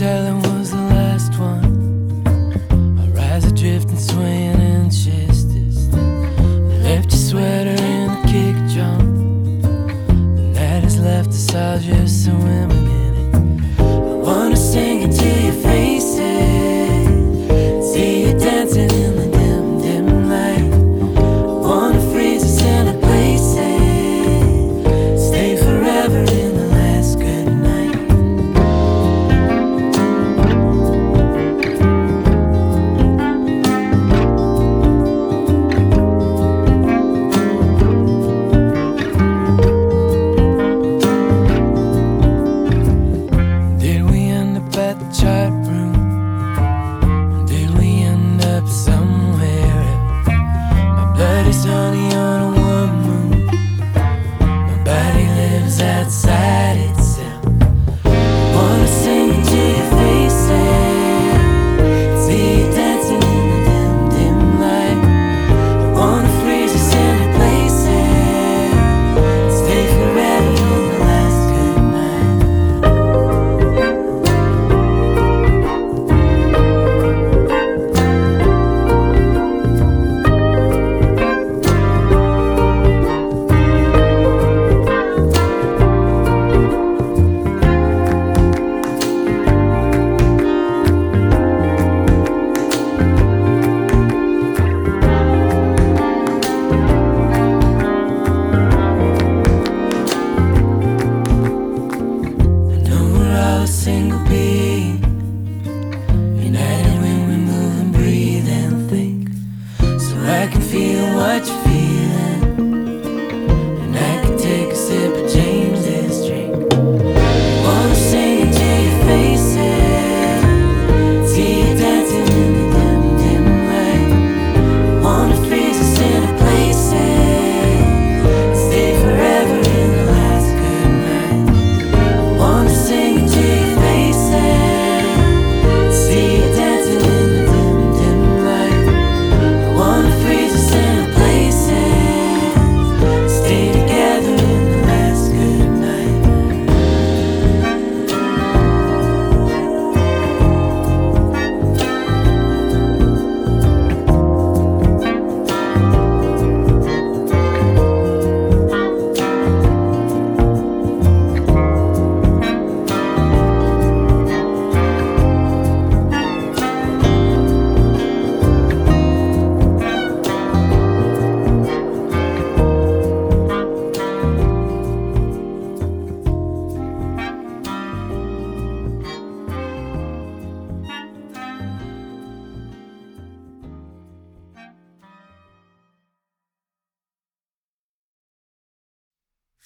tell it was the last one. I rise adrift and swaying in chest. Left your sweater in the kick drum. The night has left us all just swimming in it. I wanna sing it to your faces, see you dancing in the dim, dim light. I wanna freeze us in a place, stay forever in the last good night. Did we end up at the chart room? Did we end up somewhere else? My blood is honey on a warm moon. My body lives outside itself. I wanna sing it to your faces, see you dancing in the dim, dim light. I wanna freeze us in a place, stay forever in the last good night. I know we're all a single piece.